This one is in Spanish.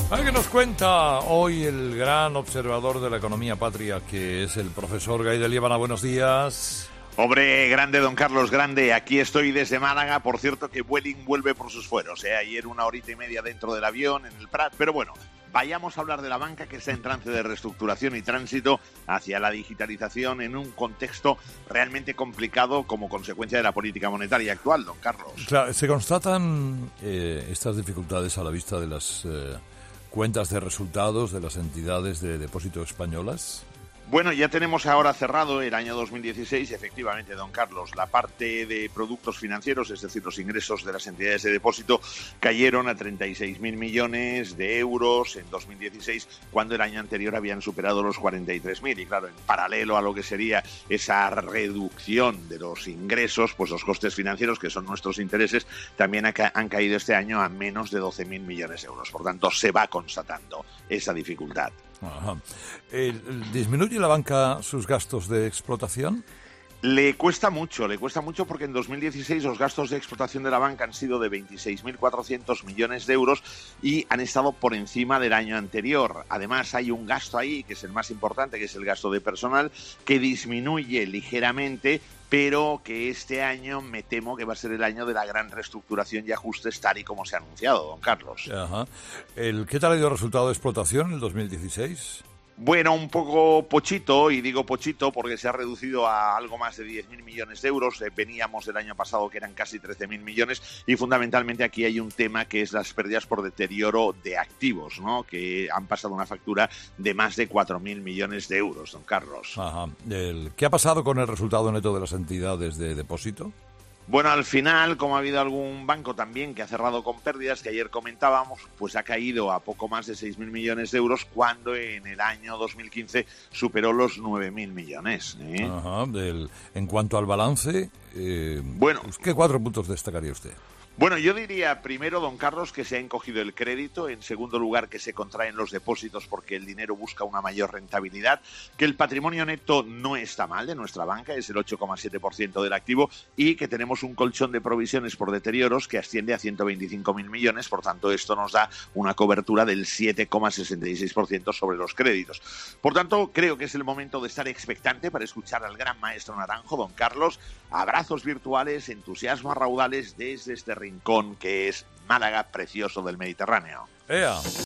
¿Qué nos cuenta hoy el gran observador de la economía patria, que es el profesor Gaidel Líbana? Buenos días. Hombre, grande, don Carlos, grande. Aquí estoy desde Málaga. Por cierto que Vueling vuelve por sus fueros. Ayer 1 horita y media dentro del avión, en el Prat. Pero bueno, vayamos a hablar de la banca, que está en trance de reestructuración y tránsito hacia la digitalización en un contexto realmente complicado como consecuencia de la política monetaria actual, don Carlos. Claro, ¿se constatan estas dificultades a la vista de las cuentas de resultados de las entidades de depósito españolas? Bueno, ya tenemos ahora cerrado el año 2016, efectivamente, don Carlos. La parte de productos financieros, es decir, los ingresos de las entidades de depósito, cayeron a 36.000 millones de euros en 2016, cuando el año anterior habían superado los 43.000. Y claro, en paralelo a lo que sería esa reducción de los ingresos, pues los costes financieros, que son nuestros intereses, también han caído este año a menos de 12.000 millones de euros. Por tanto, se va constatando esa dificultad. Ajá. ¿Disminuye la banca sus gastos de explotación? Le cuesta mucho porque en 2016 los gastos de explotación de la banca han sido de 26.400 millones de euros y han estado por encima del año anterior. Además, hay un gasto ahí, que es el más importante, que es el gasto de personal, que disminuye ligeramente, pero que este año me temo que va a ser el año de la gran reestructuración y ajustes, tal y como se ha anunciado, don Carlos. Ajá. ¿Qué tal ha ido el resultado de explotación en el 2016? Bueno, un poco pochito, y digo pochito porque se ha reducido a algo más de 10.000 millones de euros. Veníamos del año pasado que eran casi 13.000 millones, y fundamentalmente aquí hay un tema que es las pérdidas por deterioro de activos, ¿no? Que han pasado una factura de más de 4.000 millones de euros, don Carlos. Ajá. ¿Qué ha pasado con el resultado neto de las entidades de depósito? Bueno, al final, como ha habido algún banco también que ha cerrado con pérdidas, que ayer comentábamos, pues ha caído a poco más de 6.000 millones de euros, cuando en el año 2015 superó los 9.000 millones. Ajá. En cuanto al balance, bueno, ¿qué 4 puntos destacaría usted? Bueno, yo diría primero, don Carlos, que se ha encogido el crédito. En segundo lugar, que se contraen los depósitos porque el dinero busca una mayor rentabilidad. Que el patrimonio neto no está mal de nuestra banca, es el 8,7% del activo. Y que tenemos un colchón de provisiones por deterioros que asciende a 125.000 millones. Por tanto, esto nos da una cobertura del 7,66% sobre los créditos. Por tanto, creo que es el momento de estar expectante para escuchar al gran maestro Naranjo, don Carlos. Abrazos virtuales, entusiasmo a raudales desde este rincón que es Málaga, precioso del Mediterráneo. ¡Ea!